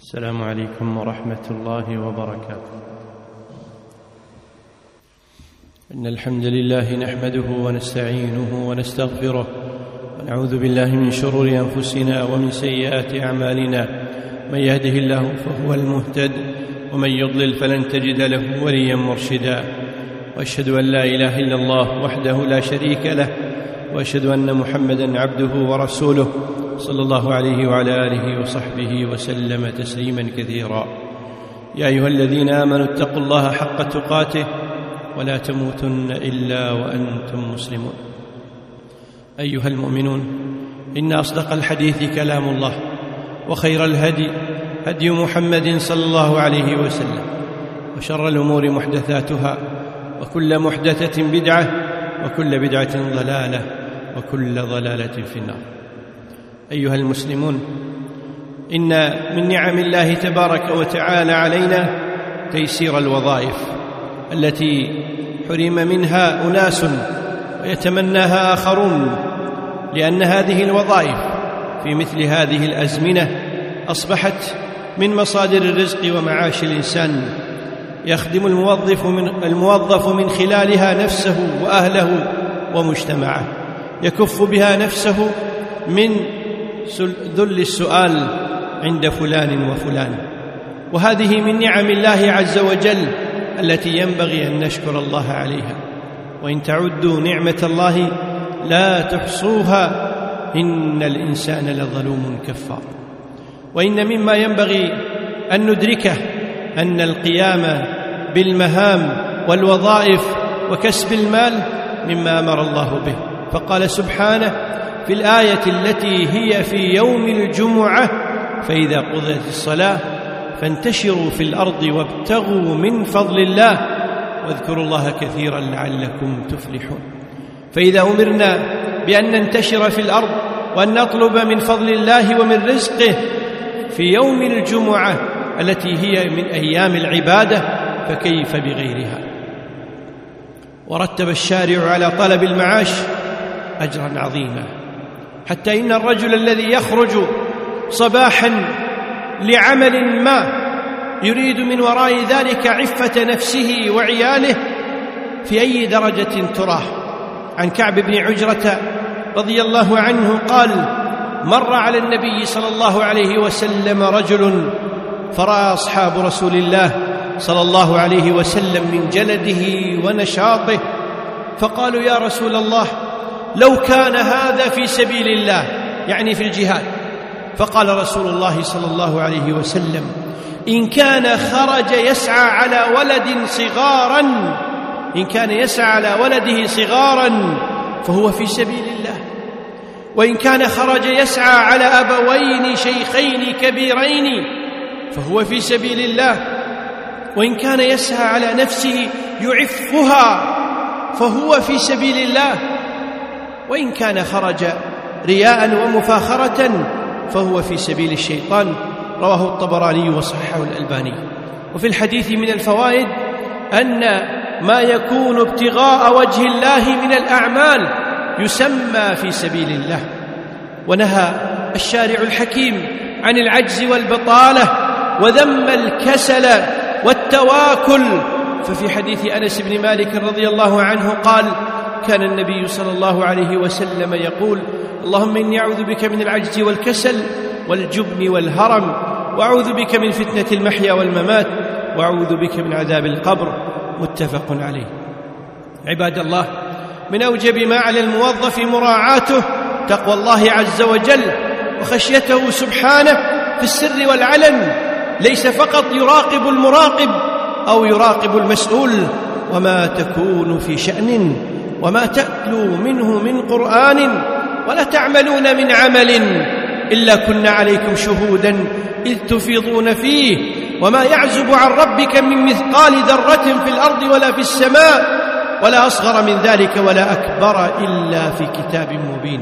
السلام عليكم ورحمة الله وبركاته. إن الحمد لله نحمده ونستعينه ونستغفره ونعوذ بالله من شرور أنفسنا ومن سيئات أعمالنا. من يهده الله فهو المهتد ومن يضلل فلن تجد له وليا مرشدا. وأشهد أن لا إله إلا الله وحده لا شريك له، وأشهد أن محمدا عبده ورسوله صلى الله عليه وعلى آله وصحبه وسلم تسليما كثيرا. يا أيها الذين آمنوا اتقوا الله حق تقاته ولا تموتن إلا وأنتم مسلمون. أيها المؤمنون، إن أصدق الحديث كلام الله، وخير الهدي هدي محمد صلى الله عليه وسلم، وشر الأمور محدثاتها، وكل محدثة بدعة، وكل بدعة ضلالة، وكل ضلالة في النار. أيها المسلمون، إن من نعم الله تبارك وتعالى علينا تيسير الوظائف التي حرم منها أناس ويتمناها آخرون، لأن هذه الوظائف في مثل هذه الأزمنة أصبحت من مصادر الرزق ومعاش الإنسان، يخدم الموظف من خلالها نفسه وأهله ومجتمعه، يكف بها نفسه من ذل السؤال عند فلان وفلان. وهذه من نعم الله عز وجل التي ينبغي أن نشكر الله عليها. وإن تعدوا نعمة الله لا تحصوها إن الإنسان لظلوم كفار. وإن مما ينبغي أن ندركه أن القيام بالمهام والوظائف وكسب المال مما أمر الله به، فقال سبحانه في الآية التي هي في يوم الجمعة: فإذا قضيت الصلاة فانتشروا في الأرض وابتغوا من فضل الله واذكروا الله كثيرا لعلكم تفلحون. فإذا أمرنا بأن ننتشر في الأرض وأن نطلب من فضل الله ومن رزقه في يوم الجمعة التي هي من أيام العبادة، فكيف بغيرها؟ ورتب الشارع على طلب المعاش أجرا عظيما، حتى إن الرجل الذي يخرج صباحا لعمل ما يريد من وراء ذلك عفة نفسه وعياله في أي درجة تراه. عن كعب بن عجرة رضي الله عنه قال: مر على النبي صلى الله عليه وسلم رجل فرأى أصحاب رسول الله صلى الله عليه وسلم من جلده ونشاطه، فقالوا: يا رسول الله، لو كان هذا في سبيل الله، يعني في الجهاد. فقال رسول الله صلى الله عليه وسلم: إن كان خرج يسعى على ولد صغارا، إن كان يسعى على ولده صغارا فهو في سبيل الله، وإن كان خرج يسعى على أبوين شيخين كبيرين فهو في سبيل الله، وإن كان يسعى على نفسه يعفها فهو في سبيل الله، وإن كان خرج رياء ومفاخرة فهو في سبيل الشيطان. رواه الطبراني وصححه الألباني. وفي الحديث من الفوائد أن ما يكون ابتغاء وجه الله من الأعمال يسمى في سبيل الله. ونهى الشارع الحكيم عن العجز والبطالة، وذم الكسل والتواكل. ففي حديث أنس بن مالك رضي الله عنه قال: كان النبي صلى الله عليه وسلم يقول: اللهم إني أعوذ بك من العجز والكسل والجبن والهرم، وأعوذ بك من فتنة المحيا والممات، وأعوذ بك من عذاب القبر. متفق عليه. عباد الله، من أوجب ما على الموظف مراعاته تقوى الله عز وجل وخشيته سبحانه في السر والعلن، ليس فقط يراقب المراقب أو يراقب المسؤول. وما تكون في شأن وما تأتلو منه من قرآن ولا تعملون من عمل إلا كنا عليكم شهودا إذ تفيضون فيه وما يعزب عن ربك من مثقال ذرة في الأرض ولا في السماء ولا أصغر من ذلك ولا أكبر إلا في كتاب مبين.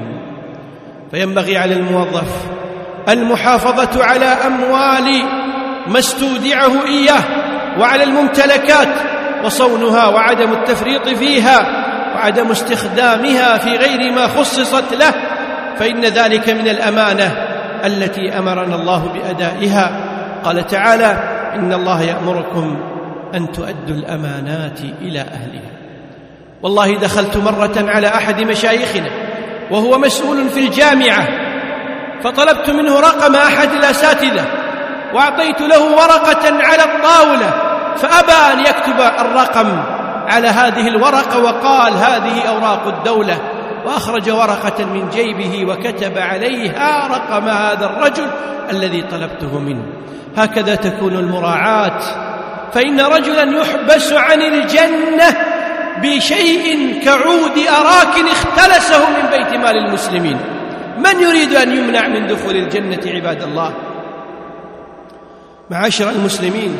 فينبغي على الموظف المحافظة على أموال ما استودعه إياه وعلى الممتلكات وصونها وعدم التفريط فيها وعدم استخدامها في غير ما خصصت له، فإن ذلك من الأمانة التي أمرنا الله بأدائها. قال تعالى: إن الله يأمركم أن تؤدوا الأمانات إلى أهلها. والله دخلت مرة على أحد مشايخنا وهو مسؤول في الجامعة، فطلبت منه رقم أحد الأساتذة وأعطيت له ورقة على الطاولة، فأبى أن يكتب الرقم على هذه الورقة وقال: هذه أوراق الدولة، وأخرج ورقة من جيبه وكتب عليها رقم هذا الرجل الذي طلبته منه. هكذا تكون المراعاة، فإن رجلا يحبس عن الجنة بشيء كعود أراك اختلسه من بيت مال المسلمين. من يريد أن يمنع من دخول الجنة عباد الله؟ معاشر المسلمين،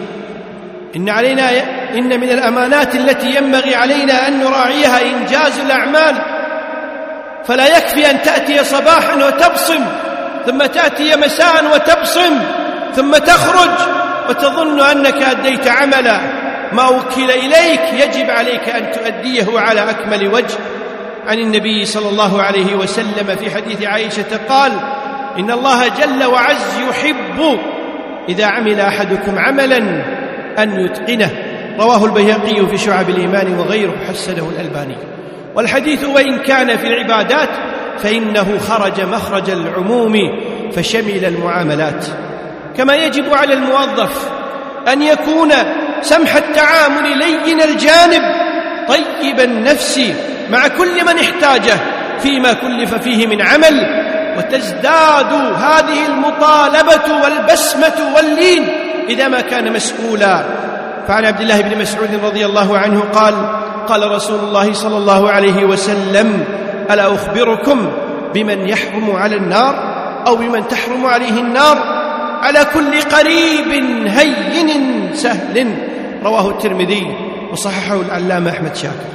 إن من الأمانات التي ينبغي علينا أن نراعيها إنجاز الأعمال، فلا يكفي أن تأتي صباحا وتبصم، ثم تأتي مساء وتبصم، ثم تخرج وتظن أنك أديت عملا ما وكل إليك. يجب عليك أن تؤديه على أكمل وجه. عن النبي صلى الله عليه وسلم في حديث عائشة قال: إن الله جل وعز يحب إذا عمل أحدكم عملا أن يتقنه. رواه البيهقي في شعب الإيمان وغيره، حسنه الألباني. والحديث وإن كان في العبادات فإنه خرج مخرج العموم فشمل المعاملات. كما يجب على الموظف أن يكون سمح التعامل، لين الجانب، طيب النفس مع كل من احتاجه فيما كلف فيه من عمل، وتزداد هذه المطالبة والبسمة واللين إذا ما كان مسؤولا. فعن عبد الله بن مسعود رضي الله عنه قال: قال رسول الله صلى الله عليه وسلم: ألا أخبركم بمن يحرم على النار أو بمن تحرم عليه النار؟ على كل قريب هين سهل. رواه الترمذي وصححه العلامة أحمد شاكر.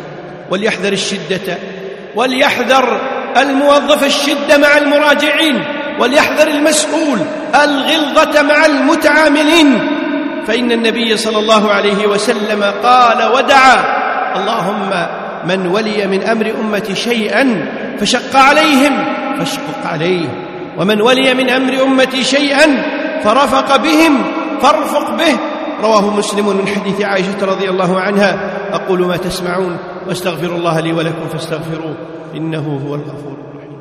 وليحذر الموظف الشدة مع المراجعين، وليحذر المسؤول الغلظة مع المتعاملين، فإن النبي صلى الله عليه وسلم قال ودعا: اللهم من ولي من أمر أمتي شيئا فشق عليهم فاشقق عليه، ومن ولي من أمر أمتي شيئا فرفق بهم فارفق به. رواه مسلم من حديث عائشة رضي الله عنها. أقول ما تسمعون واستغفر الله لي ولكم فاستغفروه إنه هو الغفور الرحيم.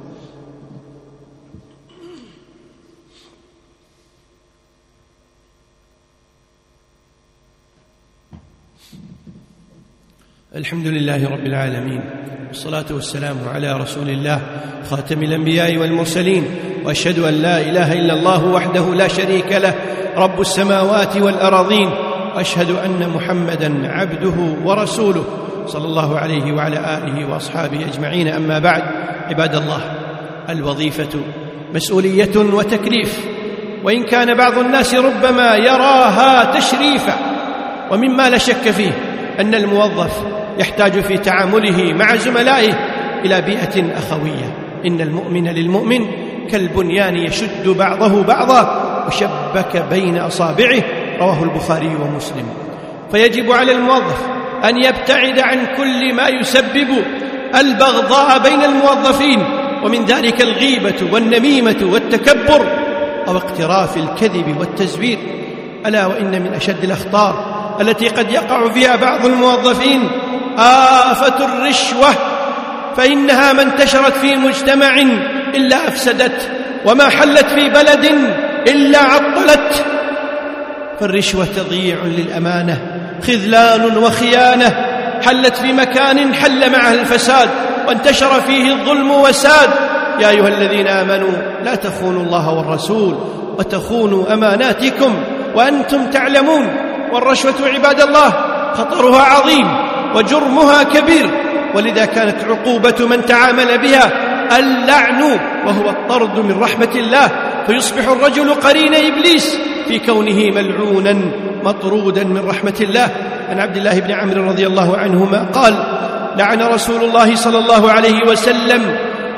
الحمد لله رب العالمين، والصلاة والسلام على رسول الله خاتم الأنبياء والمرسلين، وأشهد أن لا إله إلا الله وحده لا شريك له رب السماوات والأراضين، وأشهد أن محمدًا عبده ورسوله صلى الله عليه وعلى آله وأصحابه أجمعين. أما بعد، عباد الله، الوظيفة مسؤولية وتكليف، وإن كان بعض الناس ربما يراها تشريفا، ومما لا شك فيه أن الموظف يحتاج في تعامله مع زملائه إلى بيئة أخوية. إن المؤمن للمؤمن كالبنيان يشد بعضه بعضا وشبك بين أصابعه. رواه البخاري ومسلم. فيجب على الموظف أن يبتعد عن كل ما يسبب البغضاء بين الموظفين، ومن ذلك الغيبة والنميمة والتكبر أو اقتراف الكذب والتزوير. ألا وإن من أشد الأخطار التي قد يقع فيها بعض الموظفين آفة الرشوة، فإنها ما انتشرت في مجتمع إلا أفسدت، وما حلت في بلد إلا عطلت. فالرشوة تضييع للأمانة، خذلان وخيانة، حلت في مكان حل معه الفساد وانتشر فيه الظلم وساد. يا أيها الذين آمنوا لا تخونوا الله والرسول وتخونوا أماناتكم وأنتم تعلمون. والرشوة عباد الله خطرها عظيم وجرمها كبير، ولذا كانت عقوبة من تعامل بها اللعن، وهو الطرد من رحمة الله، فيصبح الرجل قرين إبليس في كونه ملعونا مطرودا من رحمة الله. عن عبد الله بن عمرو رضي الله عنهما قال: لعن رسول الله صلى الله عليه وسلم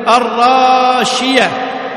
الراشية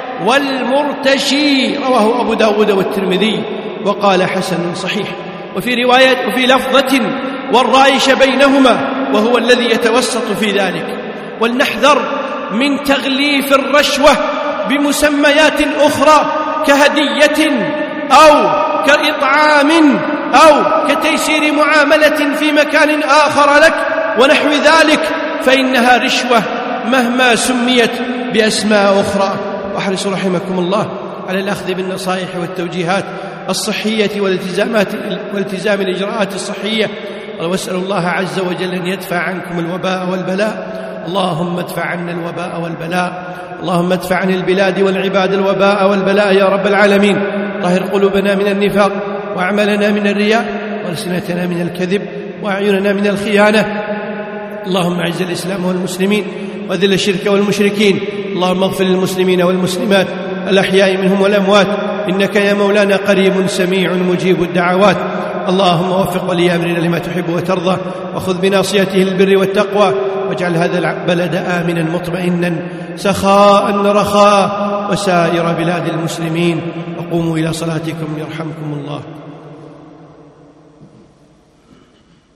والمرتشي. رواه أبو داود والترمذي وقال حسن صحيح. وفي رواية وفي لفظة: والرائش بينهما، وهو الذي يتوسط في ذلك. ولنحذر من تغليف الرشوة بمسميات أخرى كهدية أو كإطعام أو كتيسير معاملة في مكان آخر لك ونحو ذلك، فإنها رشوة مهما سميت بأسماء أخرى. واحرصوا رحمكم الله على الأخذ بالنصائح والتوجيهات الصحية والالتزام الإجراءات الصحية، واسأل الله عز وجل أن يدفع عنكم الوباء والبلاء. اللهم ادفع عنا الوباء والبلاء، اللهم ادفع عن البلاد والعباد الوباء والبلاء يا رب العالمين. طهر قلوبنا من النفاق، وأعمالنا من الرياء، وألسنتنا من الكذب، وأعيننا من الخيانة. اللهم أعز الإسلام والمسلمين، وأذل الشرك والمشركين. اللهم اغفر للمسلمين والمسلمات الأحياء منهم والأموات، إنك يا مولانا قريب سميع مجيب الدعوات. اللهم وفق ولي أمرنا لما تحب وترضى، وخذ بناصيته للبر والتقوى، واجعل هذا البلد آمنا مطمئنا سخاء رخاء، وسائر بلاد المسلمين. وقوموا إلى صلاتكم يرحمكم الله.